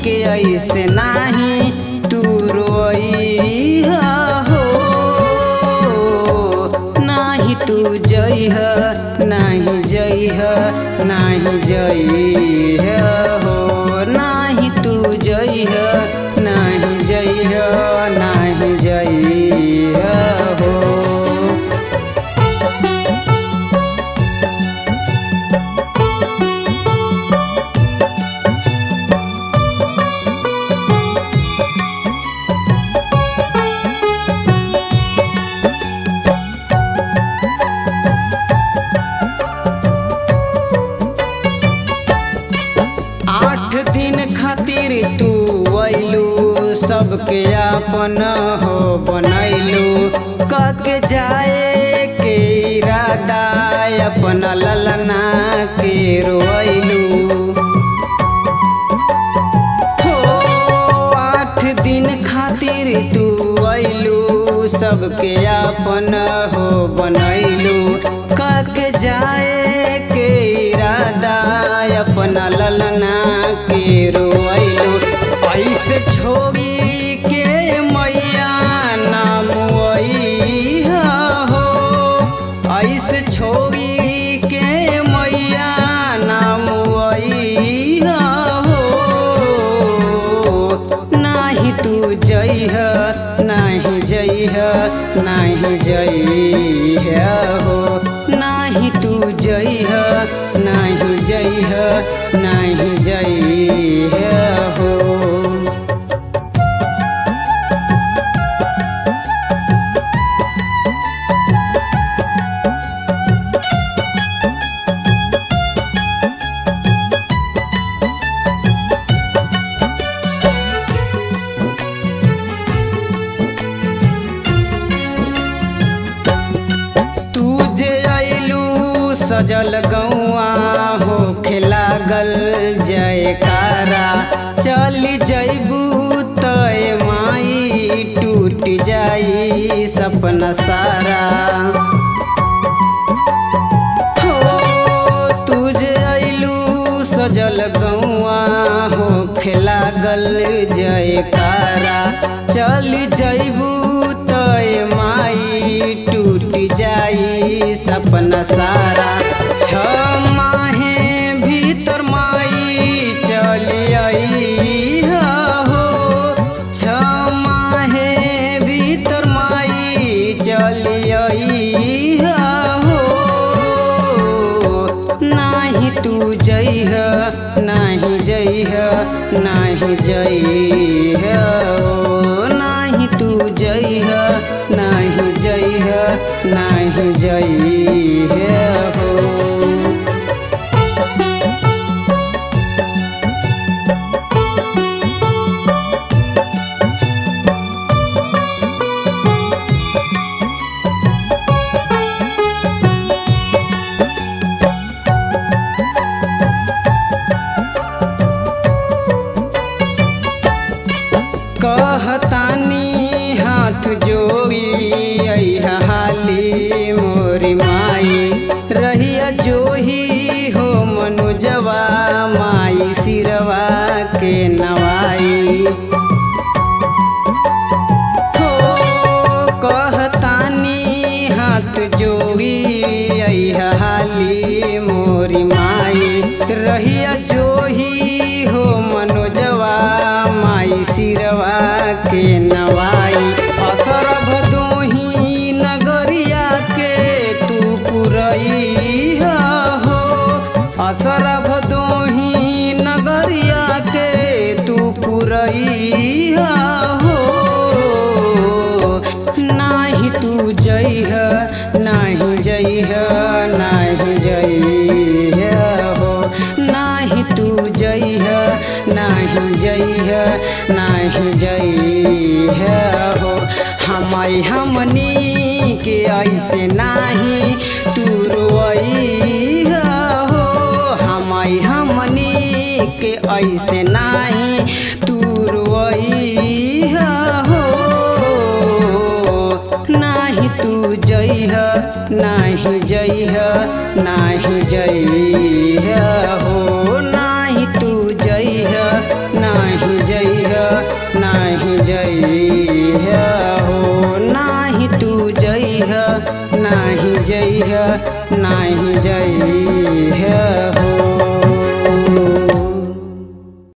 के ऐसे नाही तू रोइहा हो। नाही तू जइहा नाही जइहा नाही जइहा हो। नाही तू जइहा नाही जइहा नाही जइहा हो। दिन खातिर तू अइलू सबके आपन हो बनैलू। कके जाए के इरादा अपना ललना के रोइलू हो। 8 दिन खातिर तू अइलू सबके आपन हो बनैलू। कके जाए के इरादा अपना ललना के रोइलू। ऐसे छोड़ी के मैया नाम अइहा हो। ऐसे छोड़ी के मैया नाम अइहा हो। नाही तू जइहा नाही जइहा नाही जइहा हो। नाही तू जइहा नाही जइहा नाही जइहा हो। सजल गौआ हो लागल जयकारा। चली जइबू तय माई टूट जाई सपना सारा हो। तुझे अइलू सजल गौआ हो लागल जयकारा। चली जइबू तय माई टूट जाई सपना सारा। 6 माहे भीतर माई चली अइहा हो। 6 माहे भीतर माई चली अइहा हो। नाही तू जइहा नाही जइहा नाही जइहा हो। नाही तू जइहा नाही जइहा नाही जइहा हो। कहतानी हाथ जोड़ी अइहा हाली मोरी माई। रहिया जोही हो मनुजवा माई सिरवा के नवाई हो। कहतानी हाथ जोड़ी अइहा हाली मोरी माई। रहिया जोही हो मनोजवा माई सिरवा के नवाई। असर भदोही नगरिया के तू पुरइहा हो। असर भदोही नगरिया के तू पुरइहा हो। नाही तू जइहा नाही जइहा नाही जइहा हो। नाही तू जइहा नाही जइहा नाही जइहा हो। हमाई हमनी के ऐसे नाही तू रोइहा हो। हमाई हमनी के ऐसे नाही तू रोइहा हो। नाही तू जइहा नाही जइहा